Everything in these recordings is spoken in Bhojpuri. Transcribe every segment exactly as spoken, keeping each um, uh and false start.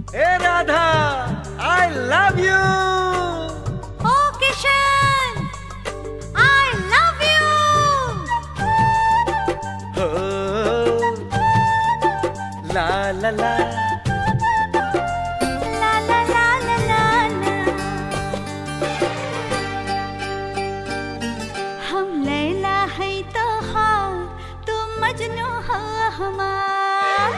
A Radha, I love you. ओ किशन, आई लव यू। हो ला ला ला ला ला ला ला ला ला। हम लैला है तो हाँ, तुम मजनू हो हमार।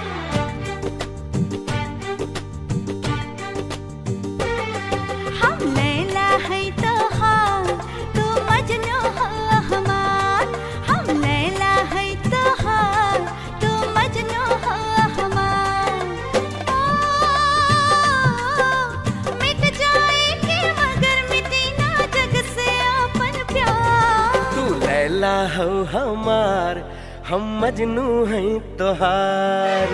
हम लैला है तो हाँ, तुम मजनू हो हमार। हम लैला है तो हाँ, तुम मजनू हो हमार। ओ, मिट जाएंगे मगर मिटी ना जग से अपन प्यार। तू लैला हो हमार, हम मजनू हैं तोहार।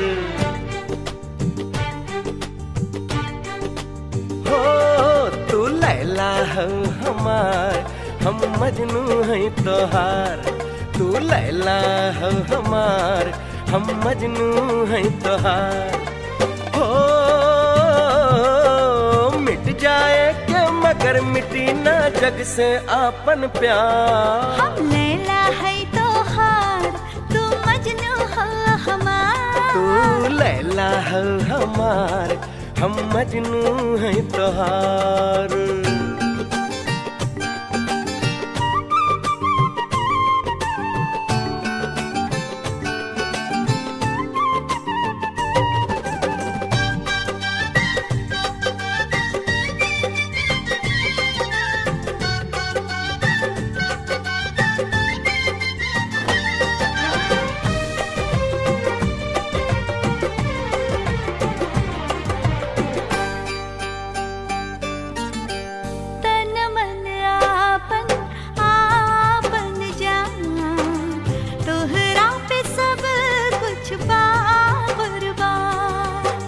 हो तू लैला हो हमार, हम मजनू हैं तोहार। तू लैला हो हमार, हम मजनू हैं तोहार। हो मिट जाए के मगर मिटी ना जग से आपन प्यार। हम लैला है तो हार, तू मजनू हो हमार। तू लैला हो हमार, हम मजनू हैं तोहार। तन मन आपन आपन जान, तोहरा पे सब कुछ बा कुर्बान।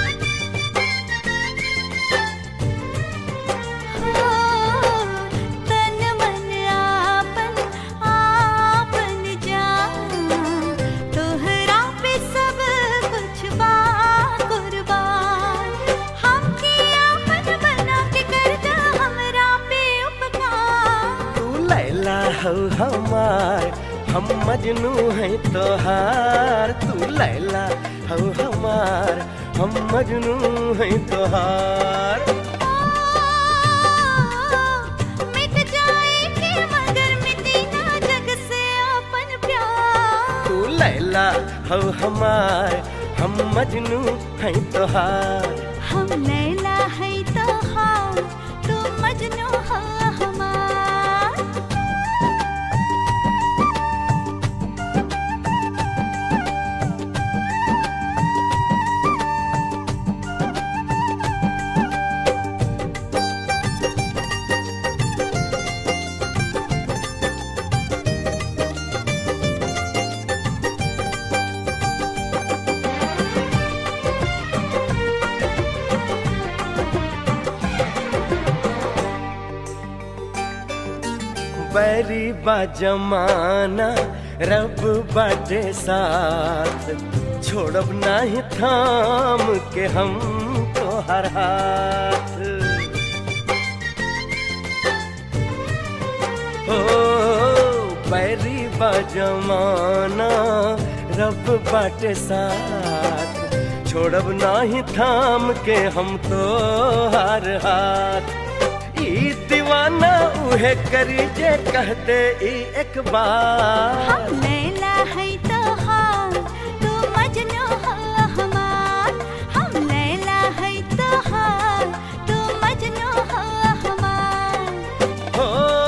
हो, तन मन आपन आपन जान, तोहरा पे सब कुछ बा कुर्बान। हम की आपन बना के करता हमरा पे उपकार। तू लैला हो हमार, हम मजनू हैं तोहार। तू लैला हो हमार, हम मजनू हैं तोहार। मिट जाएंगे मगर मिटी ना जग से अपन प्यार। तू लैला हो हमार, हम मजनू हैं तोहार। हम लैला है तो हाँ, तुम मजनू हो हमार। बैरी बा जमाना, रब बाटे साथ। छोड़ब नाही थाम के हम तोहर हाथ। हो बैरी बा जमाना, रब बाटे साथ। छोड़ब नाही थाम के हम तोहर हाथ। ई दीवाना उहे करी जे कहते ई एक बार। हम लैला है तो हाँ, तू मजनू हो हमार। हम लैला है तो हाँ, तू मजनू हो हमार। हो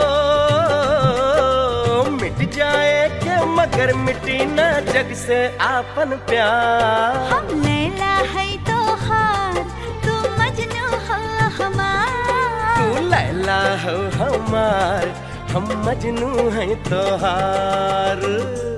मिट जाए के मगर मिटी ना जग से आपन प्यार। हम लैला है तो हार, तू मजनू हो हमार। तू लैला हो हमार, हम मजनू हैं तोहार।